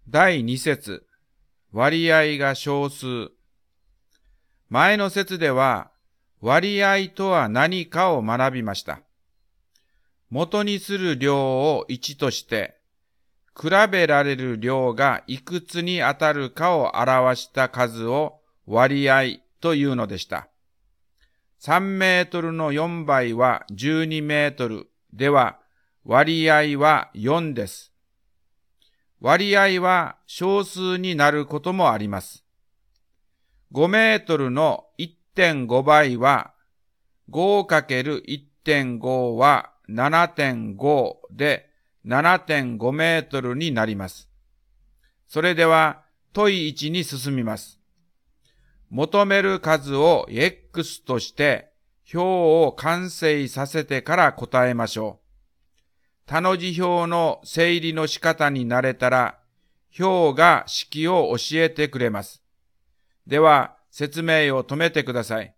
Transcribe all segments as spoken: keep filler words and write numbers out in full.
だいに節、割合が小数。前の節では、割合とは何かを学びました。元にする量をいちとして、比べられる量がいくつに当たるかを表した数を割合というのでした。さんメートルのよんばいはじゅうにメートルでは割合はよんです。割合は小数になることもあります。ごメートルの いってんご 倍は ごかけるいってんご は ななてんご で ななてんご メートルになります。それでは問いいちに進みます。求める数を X として表を完成させてから答えましょう。他の字表の整理の仕方に慣れたら表が式を教えてくれます。では説明を止めてください。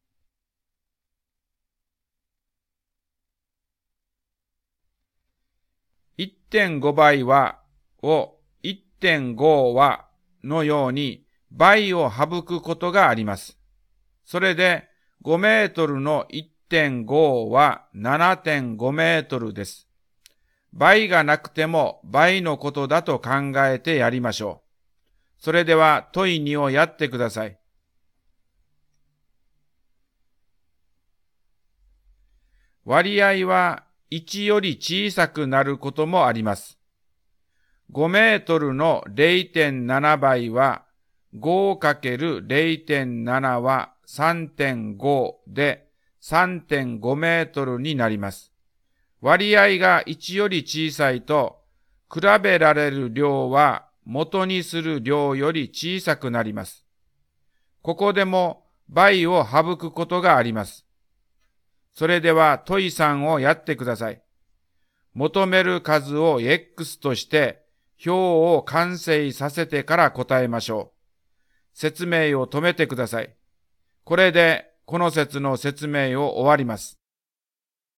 いってんご 倍はを いってんご はのように倍を省くことがあります。それでごメートルの いってんご は ななてんご メートルです。倍がなくても倍のことだと考えてやりましょう。それでは問いにをやってください。割合はいちより小さくなることもあります。ごメートルの れいてんなな 倍は ごかけるれいてんなな は さんてんご で さんてんご メートルになります。割合がいちより小さいと比べられる量は元にする量より小さくなります。ここでも倍を省くことがあります。それでは問いさんをやってください。求める数を X として表を完成させてから答えましょう。説明を止めてください。これでこの節の説明を終わります。